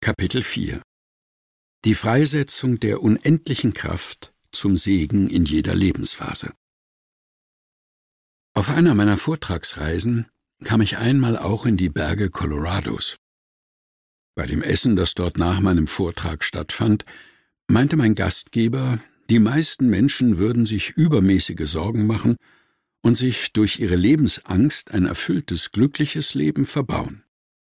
Kapitel 4 Die Freisetzung der unendlichen Kraft zum Segen in jeder Lebensphase. Auf einer meiner Vortragsreisen kam ich einmal auch in die Berge Colorados. Bei dem Essen, das dort nach meinem Vortrag stattfand, meinte mein Gastgeber, die meisten Menschen würden sich übermäßige Sorgen machen und sich durch ihre Lebensangst ein erfülltes, glückliches Leben verbauen.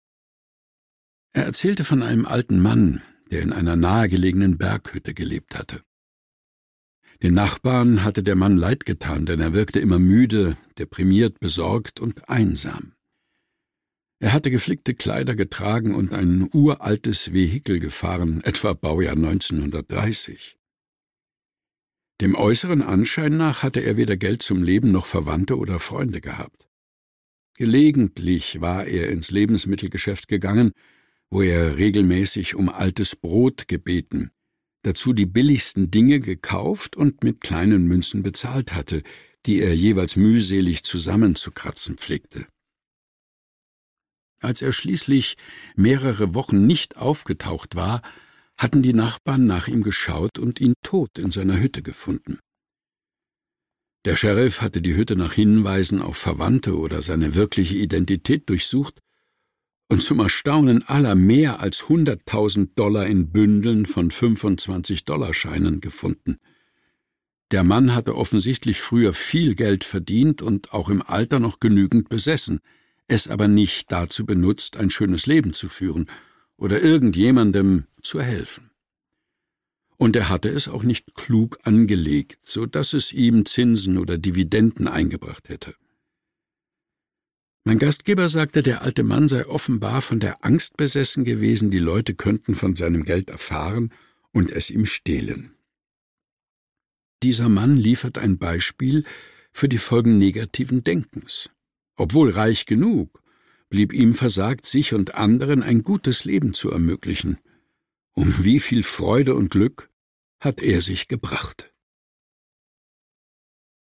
Er erzählte von einem alten Mann, der in einer nahegelegenen Berghütte gelebt hatte. Den Nachbarn hatte der Mann leid getan, denn er wirkte immer müde, deprimiert, besorgt und einsam. Er hatte geflickte Kleider getragen und ein uraltes Vehikel gefahren, etwa Baujahr 1930. Dem äußeren Anschein nach hatte er weder Geld zum Leben noch Verwandte oder Freunde gehabt. Gelegentlich war er ins Lebensmittelgeschäft gegangen, wo er regelmäßig um altes Brot gebeten, dazu die billigsten Dinge gekauft und mit kleinen Münzen bezahlt hatte, die er jeweils mühselig zusammenzukratzen pflegte. Als er schließlich mehrere Wochen nicht aufgetaucht war, hatten die Nachbarn nach ihm geschaut und ihn tot in seiner Hütte gefunden. Der Sheriff hatte die Hütte nach Hinweisen auf Verwandte oder seine wirkliche Identität durchsucht und zum Erstaunen aller mehr als $100.000 in Bündeln von 25-Dollar-Scheinen gefunden. Der Mann hatte offensichtlich früher viel Geld verdient und auch im Alter noch genügend besessen, es aber nicht dazu benutzt, ein schönes Leben zu führen oder irgendjemandem zu helfen. Und er hatte es auch nicht klug angelegt, so dass es ihm Zinsen oder Dividenden eingebracht hätte. Mein Gastgeber sagte, der alte Mann sei offenbar von der Angst besessen gewesen, die Leute könnten von seinem Geld erfahren und es ihm stehlen. Dieser Mann liefert ein Beispiel für die Folgen negativen Denkens. Obwohl reich genug, blieb ihm versagt, sich und anderen ein gutes Leben zu ermöglichen. Um wie viel Freude und Glück hat er sich gebracht?